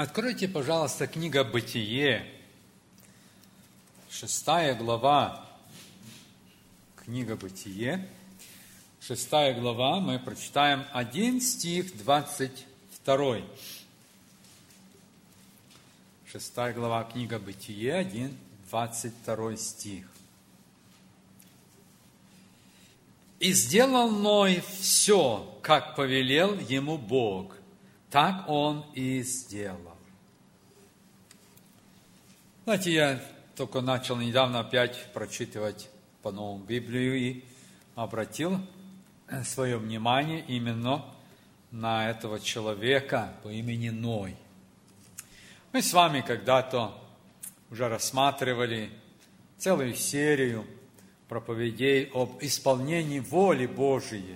Откройте, пожалуйста, книга «Бытие», 6 глава. Книга «Бытие», 6 глава, мы прочитаем 1 стих 22. 6 глава, книга «Бытие», 1, 22 стих. «И сделал Ной все, как повелел ему Бог, так он и сделал». Знаете, я только начал недавно опять прочитывать по-новому Библию и обратил свое внимание именно на этого человека по имени Ной. Мы с вами когда-то уже рассматривали целую серию проповедей об исполнении воли Божией.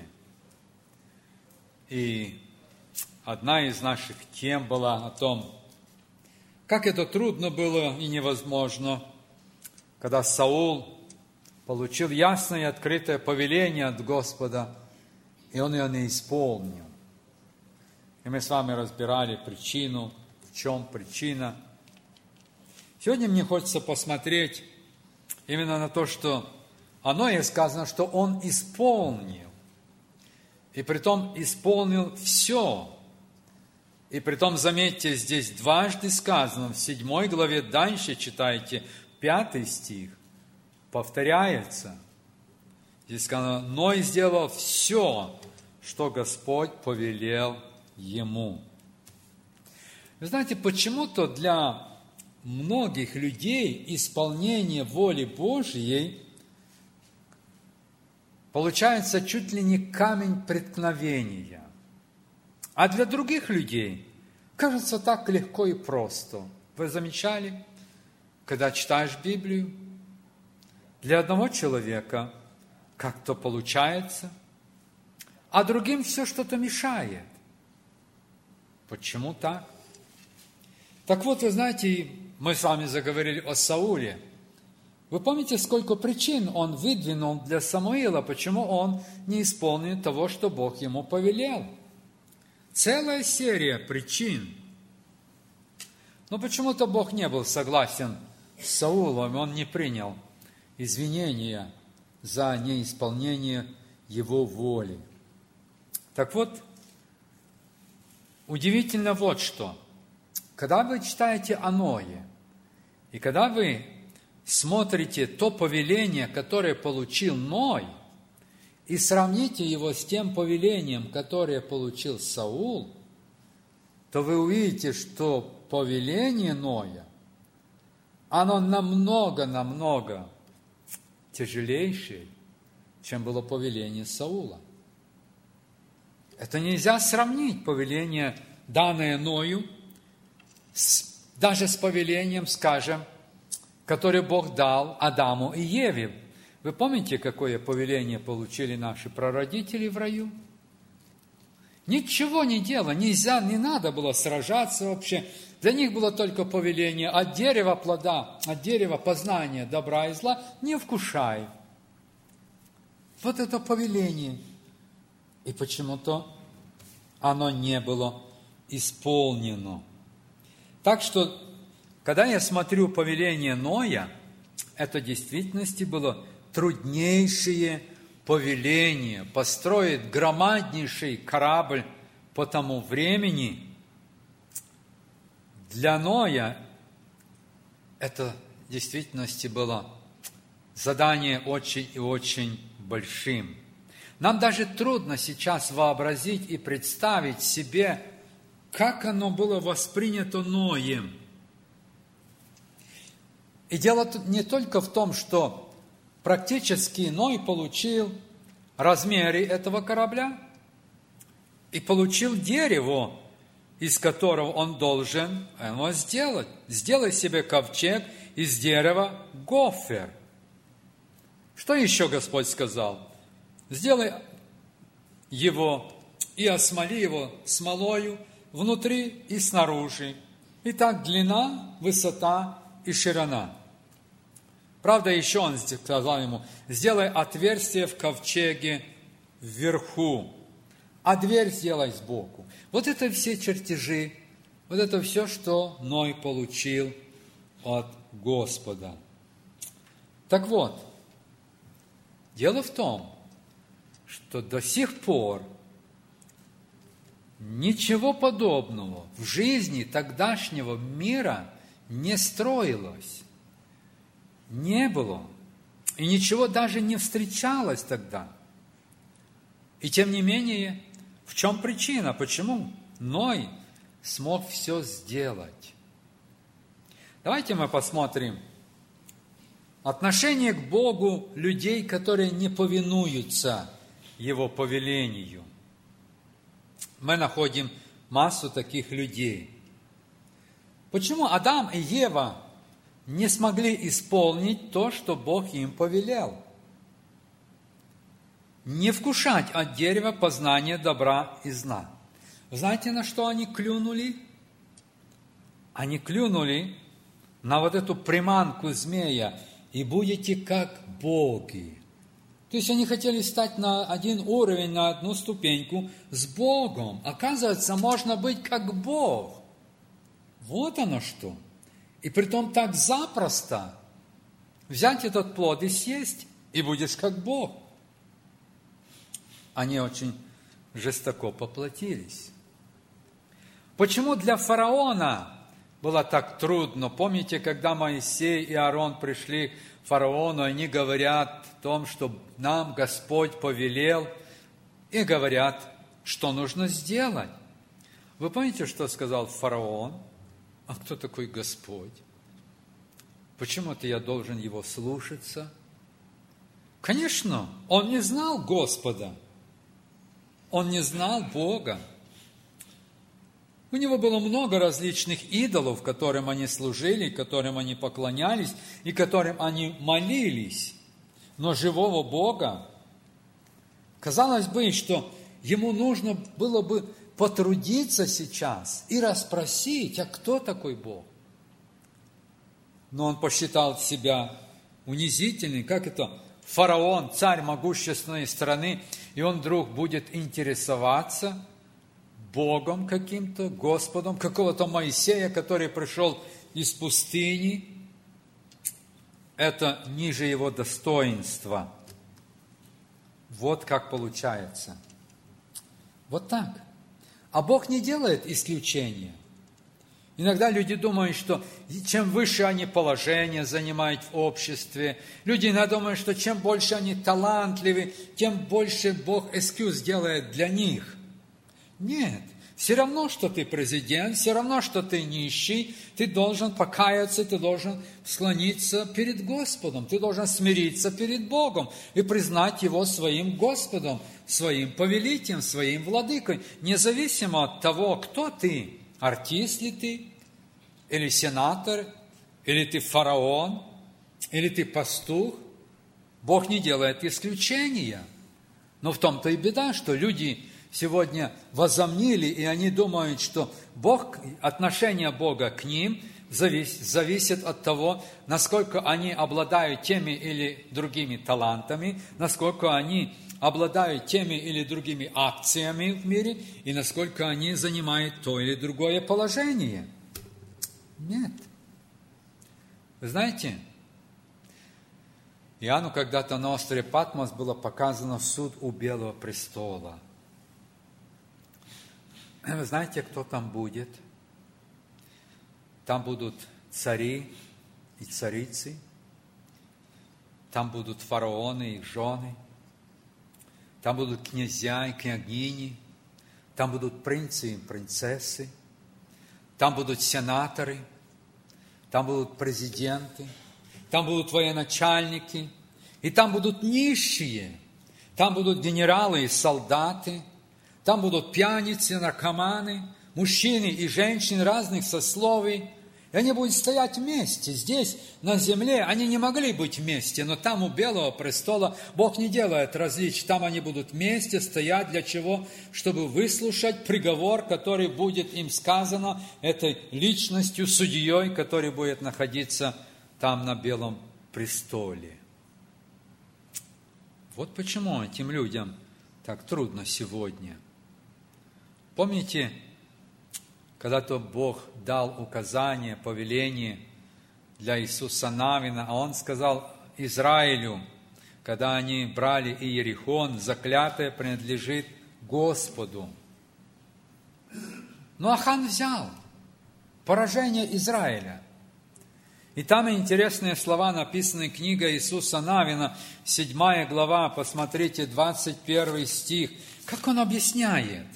И одна из наших тем была о том, как это трудно было и невозможно, когда Саул получил ясное и открытое повеление от Господа, и он ее не исполнил. И мы с вами разбирали причину, в чем причина. Сегодня мне хочется посмотреть именно на то, что оно и сказано, что он исполнил. И притом исполнил все. И притом, заметьте, здесь дважды сказано, в 7 главе, дальше читайте, 5 стих, повторяется. Здесь сказано, Ной сделал все, что Господь повелел ему. Вы знаете, почему-то для многих людей исполнение воли Божьей получается чуть ли не камень преткновения. А для других людей кажется так легко и просто. Вы замечали, когда читаешь Библию, для одного человека как-то получается, а другим все что-то мешает. Почему так? Так вот, вы знаете, мы с вами заговорили о Сауле. Вы помните, сколько причин он выдвинул для Самуила, почему он не исполнил того, что Бог ему повелел? Целая серия причин. Но почему-то Бог не был согласен с Саулом, он не принял извинения за неисполнение его воли. Так вот, удивительно вот что. Когда вы читаете о Ное, и когда вы смотрите то повеление, которое получил Ной, и сравните его с тем повелением, которое получил Саул, то вы увидите, что повеление Ноя, оно намного тяжелейшее, чем было повеление Саула. Это нельзя сравнить повеление, данное Ною, даже с повелением, скажем, которое Бог дал Адаму и Еве. Вы помните, какое повеление получили наши прародители в раю? Ничего не дело, нельзя, не надо было сражаться вообще. Для них было только повеление: от дерева плода, от дерева познания добра и зла не вкушай. Вот это повеление. И почему-то оно не было исполнено. Так что, когда я смотрю повеление Ноя, это в действительности было труднейшее повеление построить громаднейший корабль по тому времени. Для Ноя это в действительности было задание очень и очень большим. Нам даже трудно сейчас вообразить и представить себе, как оно было воспринято Ноем. И дело тут не только в том, что практически Ной получил размеры этого корабля и получил дерево, из которого он должен его сделать. Сделай себе ковчег из дерева гофер. Что еще Господь сказал? Сделай его и осмоли его смолою внутри и снаружи. Итак, длина, высота и ширина. Правда, еще он сказал ему: сделай отверстие в ковчеге вверху, а дверь сделай сбоку. Вот это все чертежи Вот это все, что Ной получил от Господа. Так вот, дело в том, что до сих пор ничего подобного в жизни тогдашнего мира не строилось, не было, и ничего даже не встречалось тогда. И тем не менее, в чем причина? Почему Ной смог все сделать? Давайте мы посмотрим отношение к Богу людей, которые не повинуются Его повелению. Мы находим массу таких людей. Почему Адам и Ева не смогли исполнить то, что Бог им повелел? Не вкушать от дерева познания добра и зла. Знаете, на что они клюнули? Они клюнули на вот эту приманку змея, и будете как боги. То есть они хотели стать на один уровень, на одну ступеньку с Богом. Оказывается, можно быть как Бог. Вот оно что. И притом так запросто взять этот плод и съесть, и будешь как Бог. Они очень жестоко поплатились. Почему для фараона было так трудно? Помните, когда Моисей и Аарон пришли к фараону, они говорят о том, что нам Господь повелел, и говорят, что нужно сделать. Вы помните, что сказал фараон? А кто такой Господь? Почему-то я должен его слушаться? Конечно, он не знал Господа. Он не знал Бога. У него было много различных идолов, которым они служили, которым они поклонялись и которым они молились. Но живого Бога, казалось бы, что ему нужно было бы потрудиться сейчас и расспросить, а кто такой Бог? Но он посчитал себя унизительным. Как это? Фараон, царь могущественной страны, и он вдруг будет интересоваться Богом каким-то, Господом, какого-то Моисея, который пришел из пустыни. Это ниже его достоинства. Вот как получается. Вот так. А Бог не делает исключения. Иногда люди думают, что чем выше они положение занимают в обществе, люди иногда думают, что чем больше они талантливы, тем больше Бог экскьюз делает для них. Нет, все равно, что ты президент, все равно, что ты нищий, ты должен покаяться, ты должен склониться перед Господом, ты должен смириться перед Богом и признать Его своим Господом, своим повелителем, своим владыкой, независимо от того, кто ты, артист ли ты, или сенатор, или ты фараон, или ты пастух. Бог не делает исключения. Но в том-то и беда, что люди сегодня возомнили, и они думают, что Бог, отношение Бога к ним зависит от того, насколько они обладают теми или другими талантами, насколько они обладают теми или другими акциями в мире, и насколько они занимают то или другое положение. Нет. Вы знаете, Иоанну когда-то на острове Патмос было показано суд у Белого престола. Вы знаете, кто там будет? Там будут цари и царицы, там будут фараоны и их жены, там будут князья и княгини, там будут принцы и принцессы, там будут сенаторы, там будут президенты, там будут военачальники, и там будут нищие, там будут генералы и солдаты, там будут пьяницы, наркоманы, мужчины и женщины разных сословий. И они будут стоять вместе. Здесь, на земле, они не могли быть вместе, но там у Белого престола Бог не делает различий. Там они будут вместе стоять. Для чего? Чтобы выслушать приговор, который будет им сказано этой личностью, судьей, который будет находиться там на Белом престоле. Вот почему этим людям так трудно сегодня. Помните, когда-то Бог дал указание, повеление для Иисуса Навина, а Он сказал Израилю, когда они брали Иерихон, заклятое принадлежит Господу. Но Ахан взял поражение Израиля. И там интересные слова, написаны книга Иисуса Навина, 7 глава, посмотрите, 21 стих. Как он объясняет?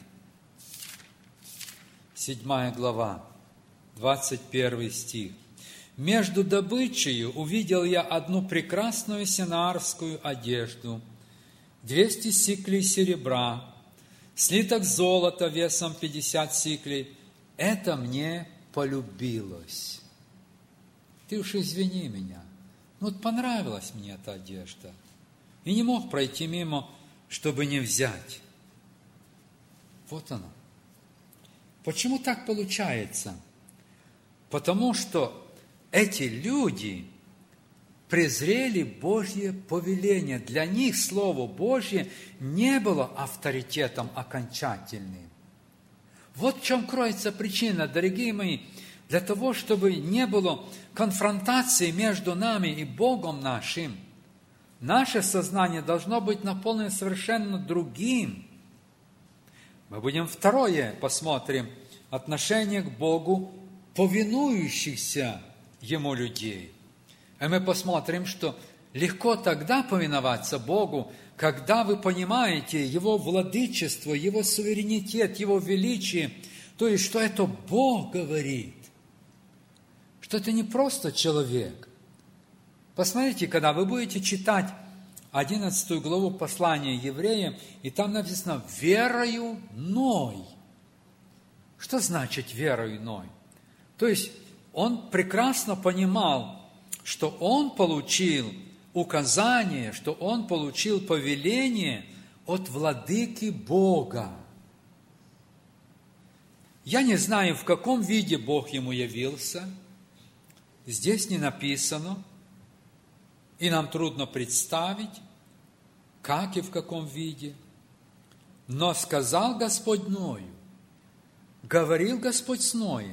7 глава, 21 стих. «Между добычей увидел я одну прекрасную синаарскую одежду, 200 сиклей серебра, слиток золота весом 50 сиклей. Это мне полюбилось». Ты уж извини меня, но вот понравилась мне эта одежда. И не мог пройти мимо, чтобы не взять. Вот оно. Почему так получается? Потому что эти люди презрели Божье повеление. Для них Слово Божье не было авторитетом окончательным. Вот в чем кроется причина, дорогие мои, для того, чтобы не было конфронтации между нами и Богом нашим. Наше сознание должно быть наполнено совершенно другим. Мы будем второе посмотрим. Отношение к Богу повинующихся Ему людей. И мы посмотрим, что легко тогда повиноваться Богу, когда вы понимаете Его владычество, Его суверенитет, Его величие, то есть, что это Бог говорит, что это не просто человек. Посмотрите, когда вы будете читать 11 главу послания Евреям, и там написано «верою Ной». Что значит «верою Ной»? То есть, он прекрасно понимал, что он получил указание, что он получил повеление от владыки Бога. Я не знаю, в каком виде Бог ему явился. Здесь не написано, и нам трудно представить, как и в каком виде. Но сказал Господь Ною, говорил Господь с Ноем,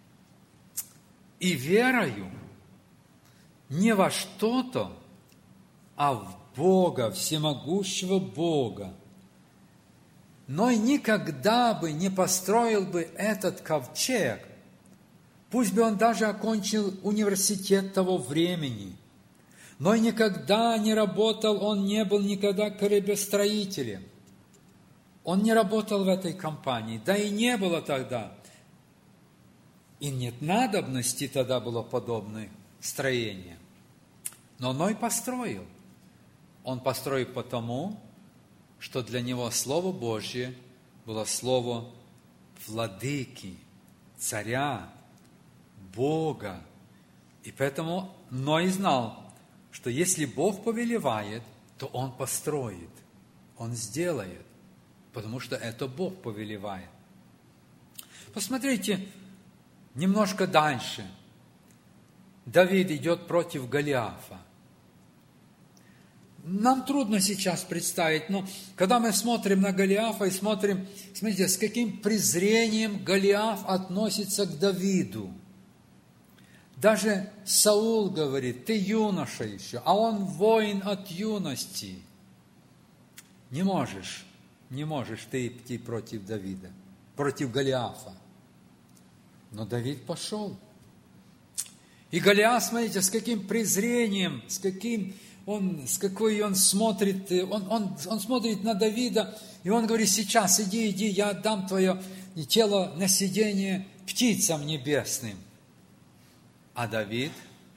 и верою не во что-то, а в Бога, всемогущего Бога. Ной никогда бы не построил бы этот ковчег, пусть бы он даже окончил университет того времени, но никогда не работал, он не был никогда кораблестроителем. Он не работал в этой компании, да и не было тогда. И нет надобности тогда было подобное строение. Но Ной построил. Он построил потому, что для него Слово Божье было Слово владыки, царя, Бога. И поэтому Ной знал, что если Бог повелевает, то Он построит, Он сделает, потому что это Бог повелевает. Посмотрите немножко дальше. Давид идет против Голиафа. Нам трудно сейчас представить, но когда мы смотрим на Голиафа и смотрим, смотрите, с каким презрением Голиаф относится к Давиду. Даже Саул говорит, ты юноша еще, а он воин от юности. Не можешь ты идти против Давида, против Голиафа. Но Давид пошел. И Голиаф, смотрите, с каким презрением, с какой он смотрит, он смотрит на Давида, и он говорит, сейчас иди, я отдам твое тело на съедение птицам небесным. А Давид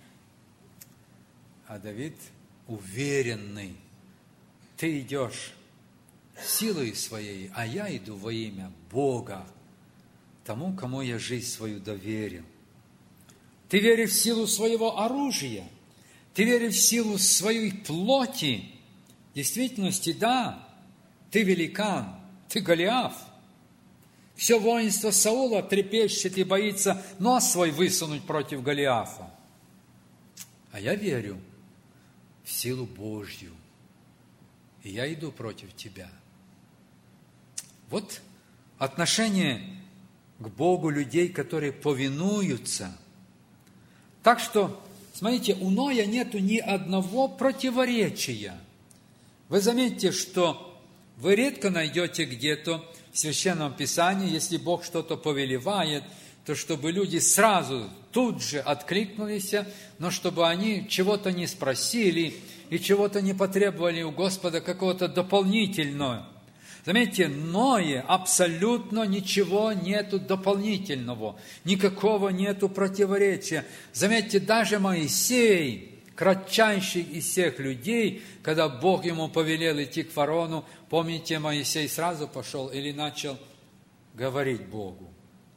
уверенный, ты идешь силой своей, а я иду во имя Бога, тому, кому я жизнь свою доверил. Ты веришь в силу своего оружия, ты веришь в силу своей плоти. В действительности, да, ты великан, ты Голиаф. Все воинство Саула трепещет и боится нос свой высунуть против Голиафа. А я верю в силу Божью, и я иду против тебя. Вот отношение к Богу людей, которые повинуются. Так что, смотрите, у Ноя нету ни одного противоречия. Вы заметите, что вы редко найдете где-то в Священном Писании, если Бог что-то повелевает, то чтобы люди сразу, тут же откликнулись, но чтобы они чего-то не спросили и чего-то не потребовали у Господа какого-то дополнительного. Заметьте, Ное абсолютно ничего нету дополнительного, никакого нету противоречия. Заметьте, даже Моисей, кратчайший из всех людей, когда Бог ему повелел идти к фараону, помните, Моисей сразу пошел или начал говорить Богу.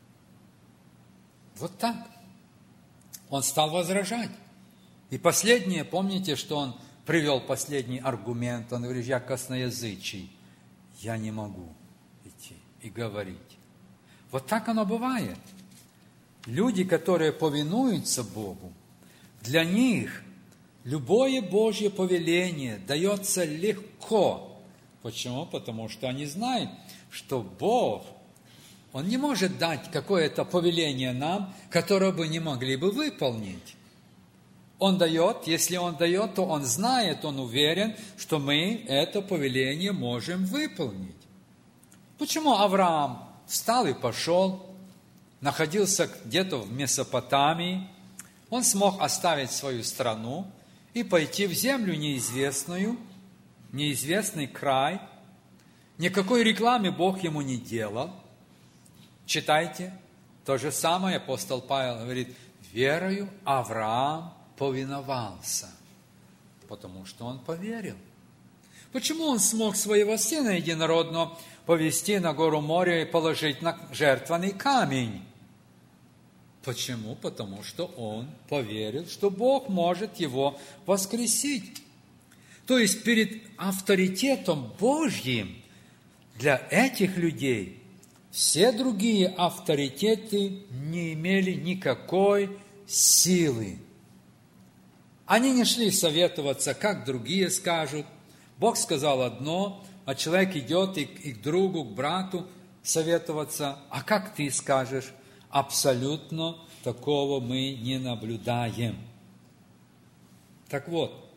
Вот так. Он стал возражать. И последнее, помните, что он привел последний аргумент, он говорит, я косноязычий, я не могу идти и говорить. Вот так оно бывает. Люди, которые повинуются Богу, для них любое Божье повеление дается легко. Почему? Потому что они знают, что Бог, Он не может дать какое-то повеление нам, которое бы не могли бы выполнить. Он дает, если Он дает, то Он знает, Он уверен, что мы это повеление можем выполнить. Почему Авраам встал и пошел, находился где-то в Месопотамии, он смог оставить свою страну и пойти в землю неизвестную, неизвестный край, никакой рекламы Бог ему не делал. Читайте, то же самое апостол Павел говорит, верою Авраам повиновался, потому что он поверил. Почему он смог своего сына единородного повести на гору моря и положить на жертвенный камень? Почему? Потому что он поверил, что Бог может его воскресить. То есть перед авторитетом Божьим для этих людей все другие авторитеты не имели никакой силы. Они не шли советоваться, как другие скажут. Бог сказал одно, а человек идет и к другу, к брату советоваться. А как ты скажешь? Абсолютно такого мы не наблюдаем. Так вот,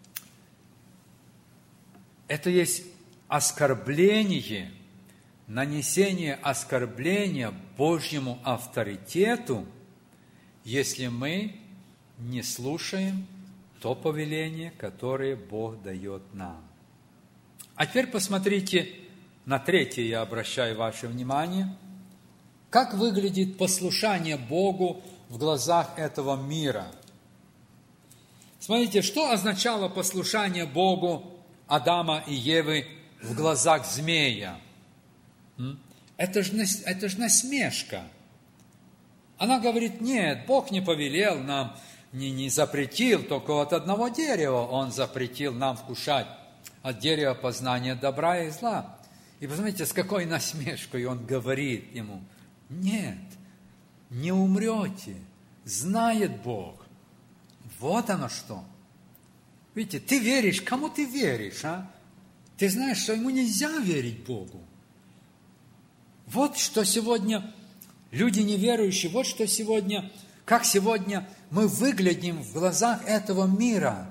это есть оскорбление, нанесение оскорбления Божьему авторитету, если мы не слушаем то повеление, которое Бог дает нам. А теперь посмотрите на третье, я обращаю ваше внимание, как выглядит послушание Богу в глазах этого мира. Смотрите, что означало послушание Богу Адама и Евы в глазах змея? Это же насмешка. Она говорит, нет, Бог не повелел нам, не запретил только от одного дерева, Он запретил нам вкушать от дерева познания добра и зла. И посмотрите, с какой насмешкой Он говорит ему, нет, не умрете, знает Бог. Вот оно что. Видите, ты веришь, кому ты веришь, а? Ты знаешь, что ему нельзя верить Богу. Вот что сегодня люди неверующие, вот что сегодня, как сегодня мы выглядим в глазах этого мира.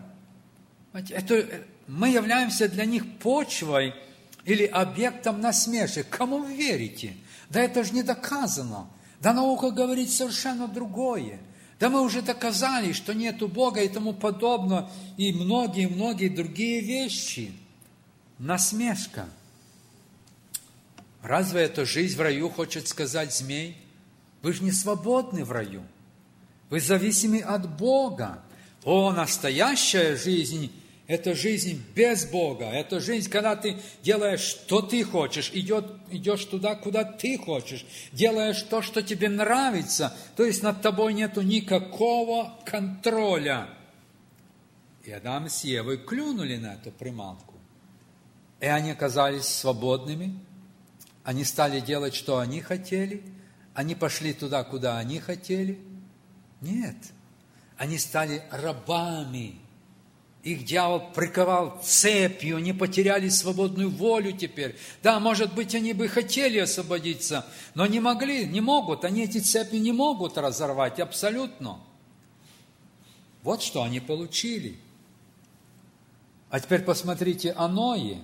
Мы являемся для них почвой или объектом насмешек. Кому вы верите? Да это же не доказано. Да наука говорит совершенно другое. Да мы уже доказали, что нету Бога и тому подобное, и многие-многие другие вещи. Насмешка. Разве это жизнь в раю, хочет сказать змей? Вы же не свободны в раю. Вы зависимы от Бога. О, настоящая жизнь – это жизнь без Бога. Это жизнь, когда ты делаешь, что ты хочешь, идешь туда, куда ты хочешь, делаешь то, что тебе нравится. То есть над тобой нету никакого контроля. И Адам с Евой клюнули на эту приманку. И они оказались свободными. Они стали делать, что они хотели. Они пошли туда, куда они хотели. Нет. Они стали рабами их дьявол приковал цепью, они потеряли свободную волю теперь. Да, может быть, они бы хотели освободиться, но не могли, не могут, они эти цепи не могут разорвать абсолютно. Вот что они получили. А теперь посмотрите о Ное.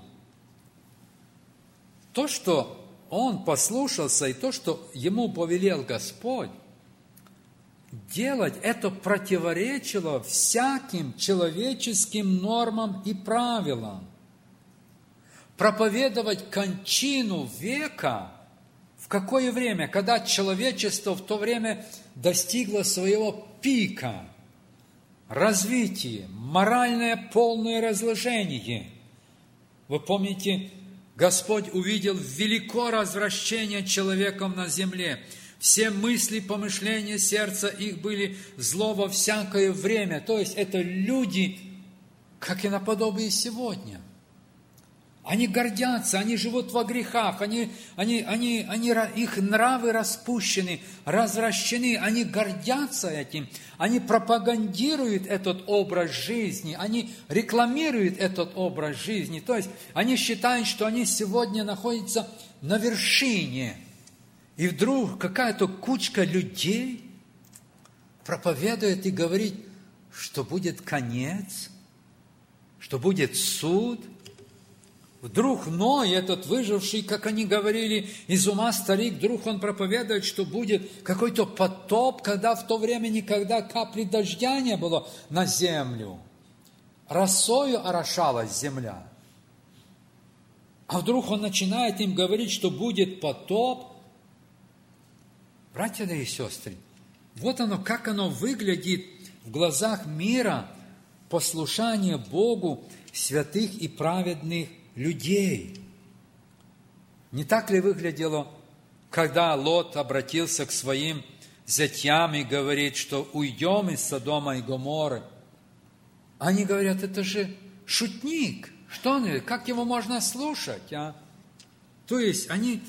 То, что он послушался, и то, что ему повелел Господь, делать это противоречило всяким человеческим нормам и правилам. Проповедовать кончину века в какое время? Когда человечество в то время достигло своего пика, развития, моральное полное разложение. Вы помните, Господь увидел великое развращение человеком на земле. Все мысли, помышления сердца их были зло во всякое время. То есть это люди, как и наподобие сегодня. Они гордятся, они живут во грехах, их нравы распущены, развращены, они гордятся этим, они пропагандируют этот образ жизни, они рекламируют этот образ жизни. То есть они считают, что они сегодня находятся на вершине. И вдруг какая-то кучка людей проповедует и говорит, что будет конец, что будет суд. Вдруг Ной, этот выживший, как они говорили, из ума старик, вдруг он проповедует, что будет какой-то потоп, когда в то время никогда капли дождя не было на землю. Росою орошалась земля. А вдруг он начинает им говорить, что будет потоп. Братья и сестры, вот оно, как оно выглядит в глазах мира, послушание Богу святых и праведных людей. Не так ли выглядело, когда Лот обратился к своим зятьям и говорит, что уйдем из Содома и Гоморры? Они говорят, это же шутник, что он, как его можно слушать? А? То есть они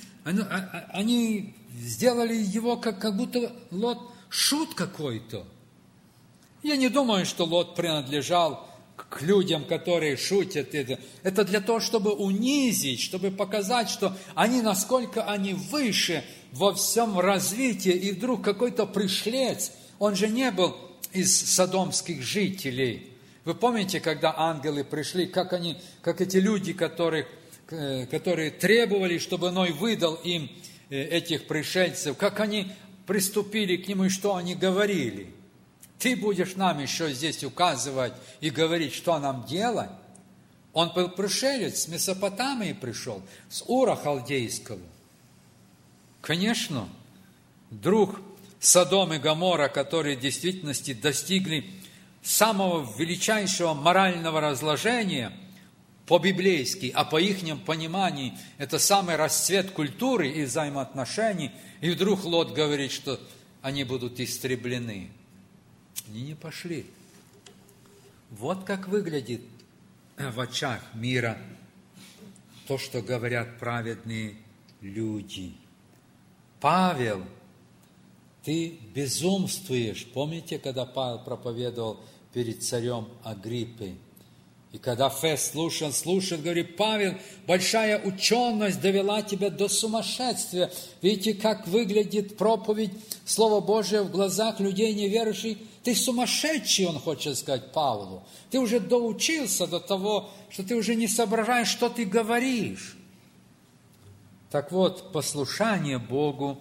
сделали его, как будто Лот шут какой-то. Я не думаю, что Лот принадлежал к людям, которые шутят. Это для того, чтобы унизить, чтобы показать, что насколько они выше во всем развитии. И вдруг какой-то пришлец, он же не был из содомских жителей. Вы помните, когда ангелы пришли, как эти люди, которые требовали, чтобы Ной выдал им этих пришельцев, как они приступили к нему и что они говорили? Ты будешь нам еще здесь указывать и говорить, что нам делать? Он был пришелец, с Месопотамии пришел, с Ура Халдейского. Конечно, друг Содом и Гоморра, которые в действительности достигли самого величайшего морального разложения по-библейски, а по ихнему пониманию это самый расцвет культуры и взаимоотношений, и вдруг Лот говорит, что они будут истреблены. Они не пошли. Вот как выглядит в очах мира то, что говорят праведные люди. Павел, ты безумствуешь. Помните, когда Павел проповедовал перед царем Агриппой? И когда Фест слушает, говорит, Павел, большая ученость довела тебя до сумасшествия. Видите, как выглядит проповедь Слова Божия в глазах людей неверующих? Ты сумасшедший, он хочет сказать Павлу. Ты уже доучился до того, что ты уже не соображаешь, что ты говоришь. Так вот, послушание Богу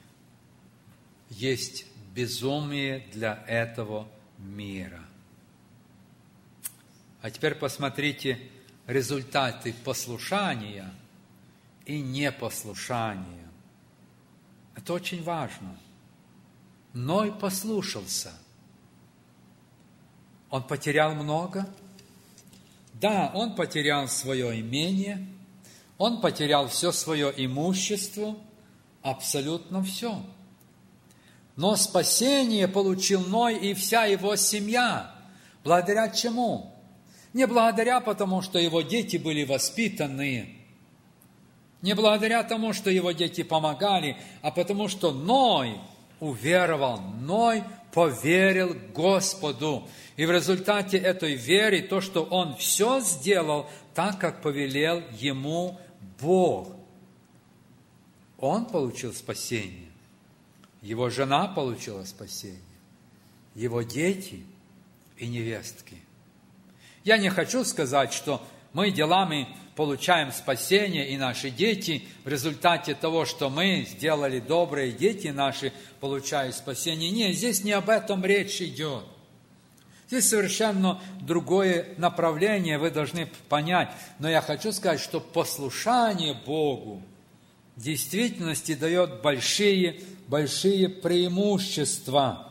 есть безумие для этого мира. А теперь посмотрите результаты послушания и непослушания. Это очень важно. Ной послушался. Он потерял много? Да, он потерял свое имение, он потерял все свое имущество, абсолютно все. Но спасение получил Ной и вся его семья. Благодаря чему? Не благодаря потому, что его дети были воспитанные, не благодаря тому, что его дети помогали, а потому что Ной уверовал, Ной поверил Господу. И в результате этой веры, то, что он все сделал так, как повелел ему Бог. Он получил спасение. Его жена получила спасение. Его дети и невестки. Я не хочу сказать, что мы делами получаем спасение, и наши дети в результате того, что мы сделали добрые, дети наши получают спасение. Нет, здесь не об этом речь идет. Здесь совершенно другое направление, вы должны понять. Но я хочу сказать, что послушание Богу в действительности дает большие преимущества.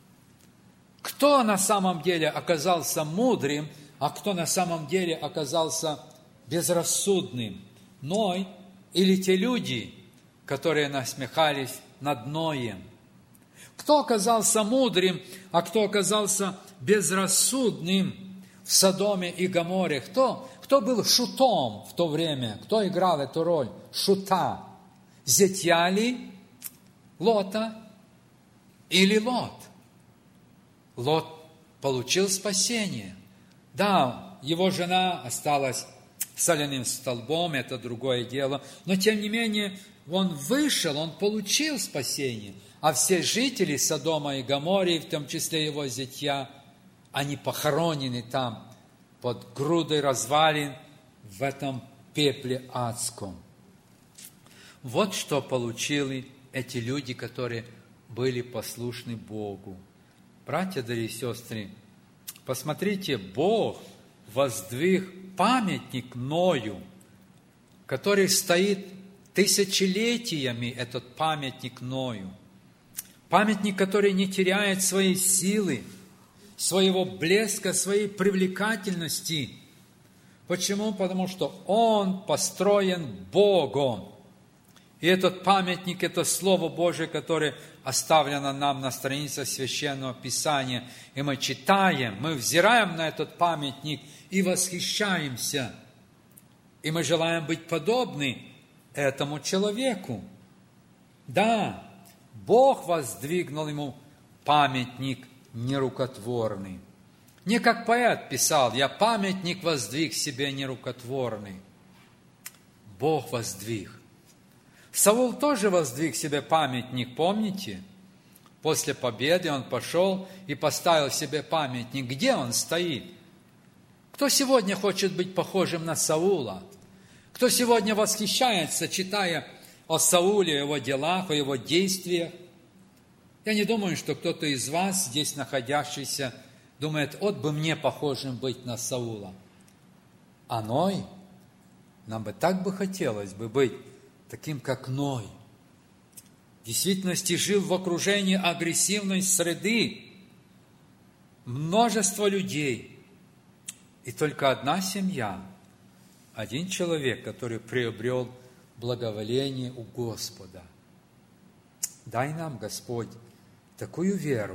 Кто на самом деле оказался мудрым, а кто на самом деле оказался безрассудным? Ной или те люди, которые насмехались над Ноем? Кто оказался мудрым, а кто оказался безрассудным в Содоме и Гоморе? Кто был шутом в то время? Кто играл эту роль? Шута. Зятья ли Лота или Лот? Лот получил спасение. Да, его жена осталась соляным столбом, это другое дело. Но, тем не менее, он вышел, он получил спасение. А все жители Содома и Гомории, в том числе его зятья, они похоронены там под грудой развалин в этом пепле адском. Вот что получили эти люди, которые были послушны Богу. Братья, дорогие сестры, посмотрите, Бог воздвиг памятник Ною, который стоит тысячелетиями, этот памятник Ною. Памятник, который не теряет своей силы, своего блеска, своей привлекательности. Почему? Потому что он построен Богом. И этот памятник, это Слово Божие, которое оставлено нам на странице Священного Писания. И мы читаем, мы взираем на этот памятник и восхищаемся. И мы желаем быть подобны этому человеку. Да, Бог воздвигнул ему памятник нерукотворный. Не как поэт писал, я памятник воздвиг себе нерукотворный. Бог воздвиг. Саул тоже воздвиг себе памятник, помните? После победы он пошел и поставил себе памятник. Где он стоит? Кто сегодня хочет быть похожим на Саула? Кто сегодня восхищается, читая о Сауле, о его делах, о его действиях? Я не думаю, что кто-то из вас, здесь находящийся, думает, вот бы мне похожим быть на Саула. А Ной, нам бы так бы хотелось бы быть таким, как Ной. В действительности жил в окружении агрессивной среды, множество людей, и только одна семья, один человек, который приобрел благоволение у Господа. Дай нам, Господь, такую веру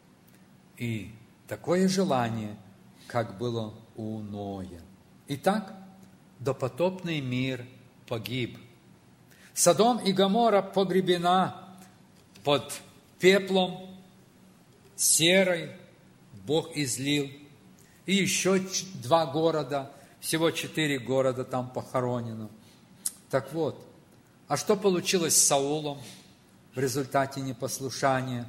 и такое желание, как было у Ноя. Итак, допотопный мир погиб. Содом и Гоморра погребена под пеплом, серой, Бог излил. И еще 2 города, всего 4 города там похоронено. Так вот, а что получилось с Саулом в результате непослушания?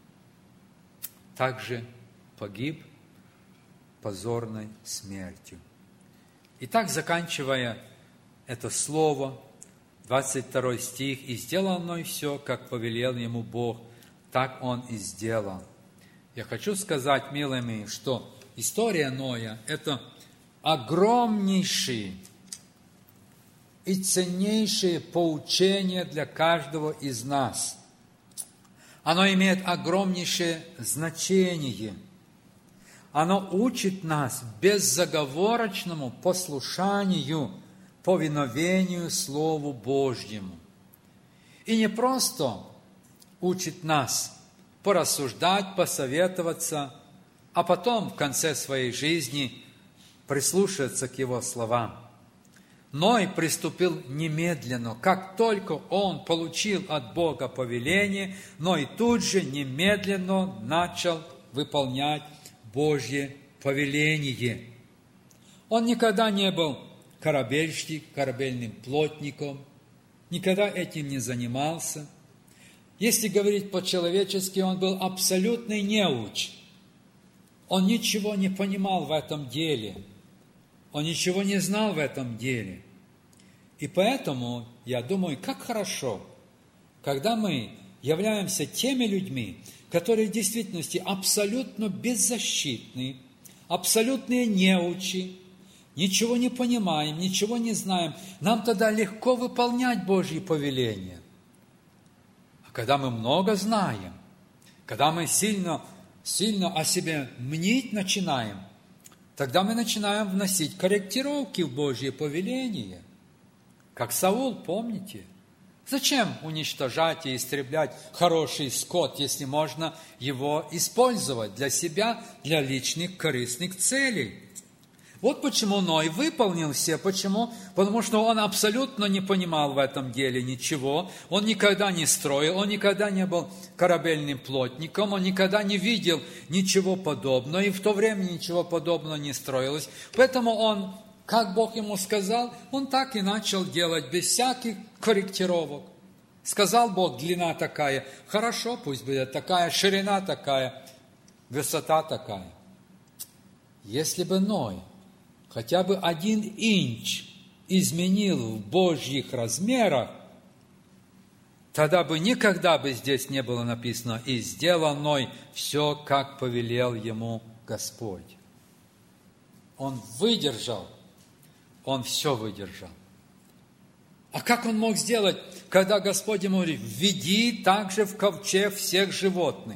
Также погиб позорной смертью. Итак, заканчивая это слово, 22 стих, «И сделал Ной все, как повелел ему Бог, так он и сделал». Я хочу сказать, милые мои, что история Ноя – это огромнейшие и ценнейшие поучения для каждого из нас. Оно имеет огромнейшее значение. Оно учит нас безоговорочному послушанию, повиновению Слову Божьему. И не просто учит нас порассуждать, посоветоваться, а потом в конце своей жизни прислушаться к Его словам. Ной приступил немедленно. Как только он получил от Бога повеление, Ной тут же немедленно начал выполнять Божье повеление. Он никогда не был корабельным плотником, никогда этим не занимался. Если говорить по-человечески, он был абсолютный неуч. Он ничего не понимал в этом деле. Он ничего не знал в этом деле. И поэтому, я думаю, как хорошо, когда мы являемся теми людьми, которые в действительности абсолютно беззащитны, абсолютные неучи, ничего не понимаем, ничего не знаем, нам тогда легко выполнять Божьи повеления. А когда мы много знаем, когда мы сильно о себе мнить начинаем, тогда мы начинаем вносить корректировки в Божье повеление. Как Саул, помните? Зачем уничтожать и истреблять хороший скот, если можно его использовать для себя, для личных корыстных целей? Вот почему Ной выполнил все. Почему? Потому что он абсолютно не понимал в этом деле ничего. Он никогда не строил, он никогда не был корабельным плотником, он никогда не видел ничего подобного, и в то время ничего подобного не строилось. Поэтому он, как Бог ему сказал, он так и начал делать, без всяких корректировок. Сказал Бог, длина такая, хорошо, пусть будет такая, ширина такая, высота такая. Если бы Ной хотя бы 1 инч изменил в Божьих размерах, тогда бы никогда бы здесь не было написано «И сделал Ной все, как повелел ему Господь». Он выдержал, он все выдержал. А как он мог сделать, когда Господь ему говорит: «Введи также в ковчег всех животных»?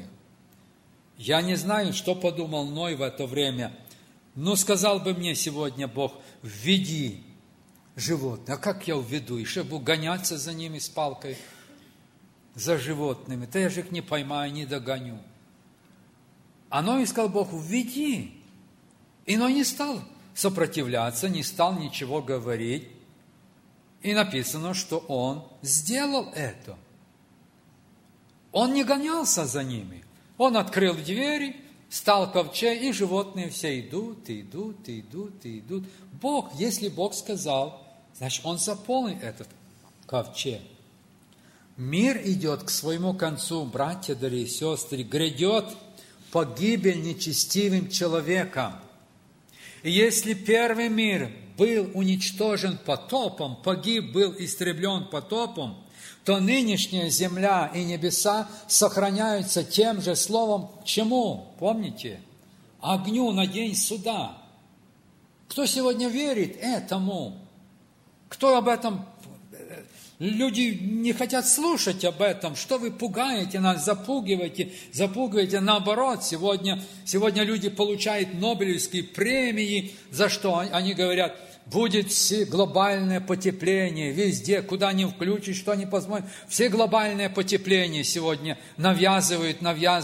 Я не знаю, что подумал Ной в это время. Но сказал бы мне сегодня Бог: «Введи животных». А как я введу? Еще буду гоняться за ними с палкой, за животными. Да я же их не поймаю, не догоню. А Ной сказал Богу: «Введи». И Ной не стал сопротивляться, не стал ничего говорить. И написано, что он сделал это. Он не гонялся за ними. Он открыл двери, стал ковчег, и животные все идут, идут, идут, идут. Бог, если Бог сказал, значит, Он заполнит этот ковчег. Мир идет к своему концу, братья, дорогие сестры, грядет погибель нечестивым человеком. И если первый мир был уничтожен потопом, погиб, был истреблен потопом, то нынешняя земля и небеса сохраняются тем же словом, чему? Помните? Огню на день суда. Кто сегодня верит этому? Кто об этом? Люди не хотят слушать об этом. Что вы пугаете нас, запугиваете? Наоборот, сегодня люди получают Нобелевские премии. За что? Они говорят: будет все глобальное потепление везде, куда ни включишь, что ни посмотришь. Все глобальное потепление сегодня навязывают.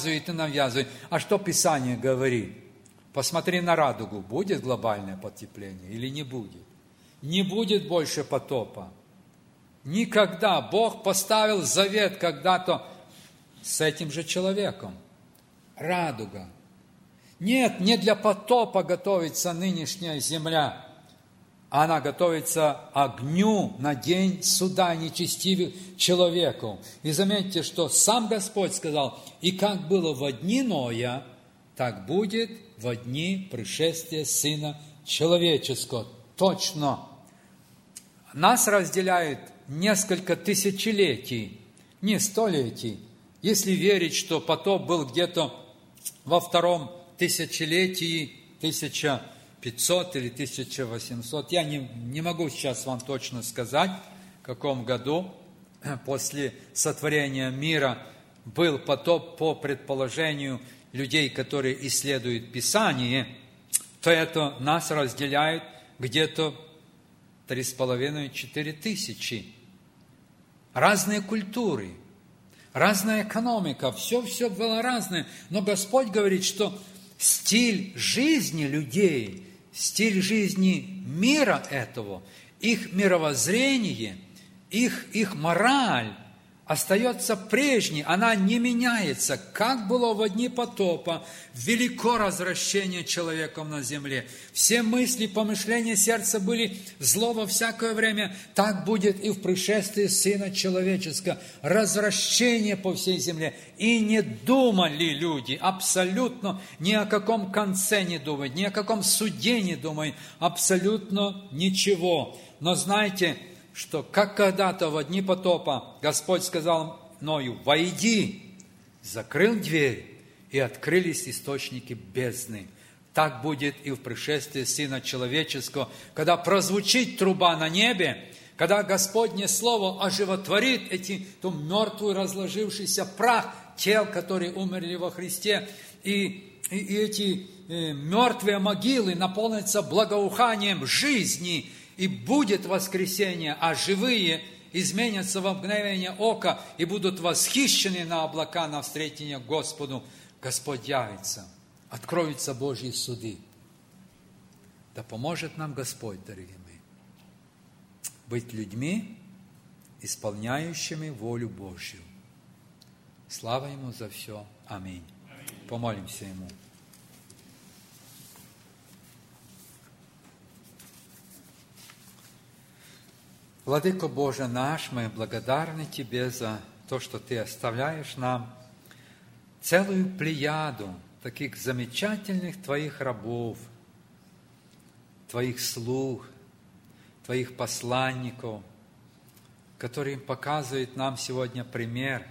А что Писание говорит? Посмотри на радугу, будет глобальное потепление или не будет? Не будет больше потопа. Никогда. Бог поставил завет когда-то с этим же человеком. Радуга. Нет, не для потопа готовится нынешняя земля. Она готовится огню на день суда нечестивых человеков. И заметьте, что сам Господь сказал: «И как было во дни Ноя, так будет во дни пришествия Сына Человеческого». Точно. Нас разделяет несколько тысячелетий, не столетий. Если верить, что потоп был где-то во 2-м тысячелетии, 1500 или 1800, я не могу сейчас вам точно сказать, в каком году после сотворения мира был потоп, по предположению людей, которые исследуют Писание, то это нас разделяет где-то 3,5-4 тысячи. Разные культуры, разная экономика, все было разное. Но Господь говорит, что стиль жизни людей, стиль жизни мира этого, их мировоззрение, их мораль остается прежней, она не меняется, как было в дни потопа, велико развращение человеком на земле. Все мысли, помышления сердца были зло во всякое время, так будет и в пришествии Сына Человеческого. Развращение по всей земле. И не думали люди абсолютно ни о каком конце не думают, ни о каком суде не думают, абсолютно ничего. Но знаете, что как когда-то в дни потопа Господь сказал Ною: «Войди», закрыл дверь, и открылись источники бездны. Так будет и в пришествии Сына Человеческого, когда прозвучит труба на небе, когда Господне Слово оживотворит эту мертвую, разложившийся прах тел, которые умерли во Христе, и эти мертвые могилы наполнятся благоуханием жизни, и будет воскресение, а живые изменятся во мгновение ока и будут восхищены на облака на встретение Господу. Господь явится, откроются Божьи суды. Да поможет нам Господь, дорогие мои, быть людьми, исполняющими волю Божью. Слава Ему за все. Аминь. Помолимся Ему. Владыко Боже наш, мы благодарны Тебе за то, что Ты оставляешь нам целую плеяду таких замечательных Твоих рабов, Твоих слуг, Твоих посланников, которые показывают нам сегодня пример,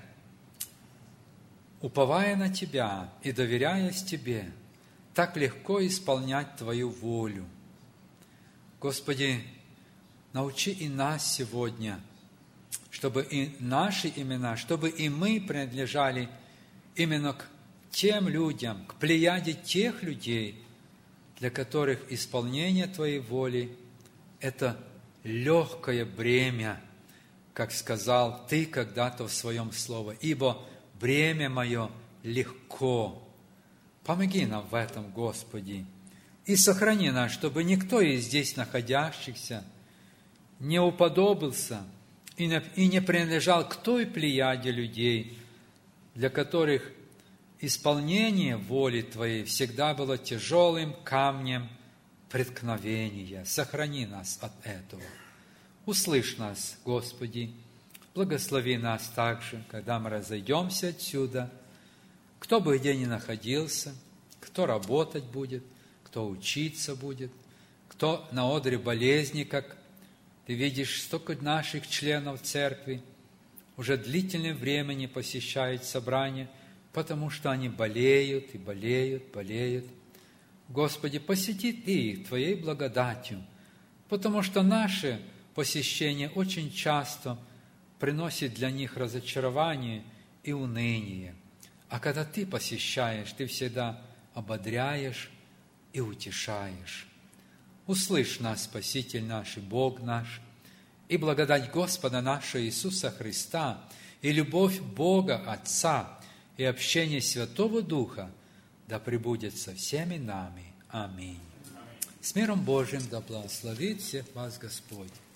уповая на Тебя и доверяясь Тебе, так легко исполнять Твою волю. Господи, научи и нас сегодня, чтобы и наши имена, чтобы и мы принадлежали именно к тем людям, к плеяде тех людей, для которых исполнение Твоей воли – это легкое бремя, как сказал Ты когда-то в Своем Слове, ибо бремя Мое легко. Помоги нам в этом, Господи, и сохрани нас, чтобы никто из здесь находящихся не уподобился и не принадлежал к той плеяде людей, для которых исполнение воли Твоей всегда было тяжелым камнем преткновения. Сохрани нас от этого. Услышь нас, Господи, благослови нас также, когда мы разойдемся отсюда, кто бы где ни находился, кто работать будет, кто учиться будет, кто на одре болезни, как Ты видишь, столько наших членов церкви уже длительное время не посещают собрания, потому что они болеют и болеют. Господи, посети Ты их Твоей благодатью, потому что наше посещение очень часто приносит для них разочарование и уныние. А когда Ты посещаешь, Ты всегда ободряешь и утешаешь. Услышь нас, Спаситель наш и Бог наш, и благодать Господа нашего Иисуса Христа, и любовь Бога Отца, и общение Святого Духа да пребудет со всеми нами. Аминь. С миром Божиим да благословит всех вас Господь.